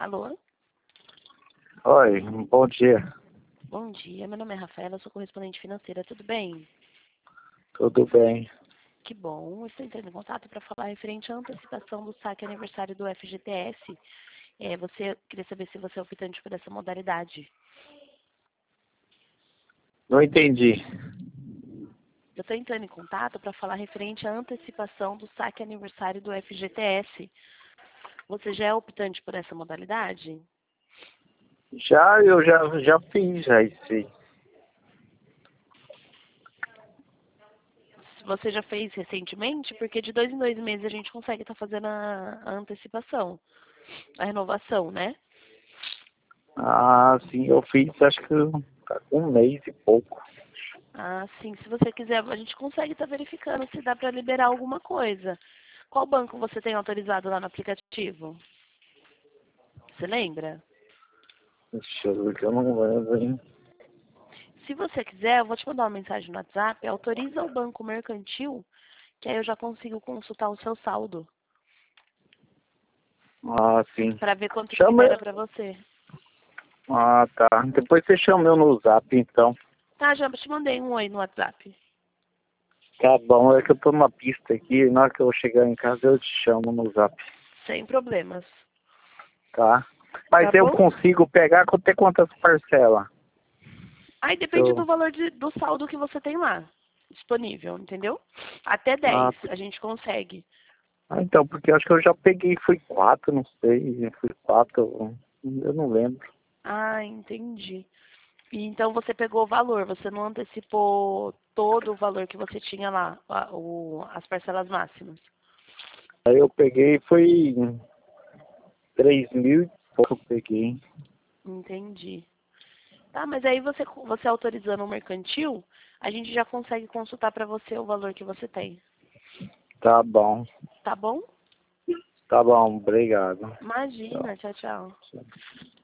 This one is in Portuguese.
Alô? Oi, bom dia. Bom dia, meu nome é Rafaela, eu sou correspondente financeira, tudo bem? Tudo bem? Que bom, eu estou entrando em contato para falar referente à antecipação do saque aniversário do FGTS. Queria saber se você é optante por essa modalidade. Não entendi. Eu estou entrando em contato para falar referente à antecipação do saque aniversário do FGTS. Você já é optante por essa modalidade? Eu já fiz já isso aí. Você já fez recentemente? Porque de 2 em 2 meses a gente consegue estar fazendo a antecipação, a renovação, né? Ah, sim, eu fiz acho que um mês e pouco. Ah, sim. Se você quiser, a gente consegue estar verificando se dá para liberar alguma coisa. Qual banco você tem autorizado lá no aplicativo? Você lembra? Deixa eu ver que eu não lembro, hein? Se você quiser, eu vou te mandar uma mensagem no WhatsApp. Autoriza o banco mercantil, que aí eu já consigo consultar o seu saldo Ah, sim. para ver quanto que Chama. libera para você. Ah, tá. Depois você chama eu no Zap, então. Tá, já te mandei um oi no WhatsApp. Tá bom, é que eu tô numa pista aqui. Na hora que eu chegar em casa, eu te chamo no Zap, Sem problemas. tá? Mas Tá eu bom? consigo pegar até quantas parcelas? Aí depende do Eu... valor do saldo que você tem lá disponível, entendeu? Até Ah, 10 a gente consegue. então, porque eu acho que eu já peguei, foi 4, não sei, foi 4, eu não lembro. Ah, entendi. E então você pegou o valor, você não antecipou todo o valor que você tinha lá, as parcelas máximas. Aí eu peguei, foi 3.000 e pouco eu peguei. Entendi. Tá, mas aí você autorizando o mercantil, a gente já consegue consultar para você o valor que você tem. Tá bom, Tá bom? tá bom, obrigado. Imagina, Tchau. tchau, tchau.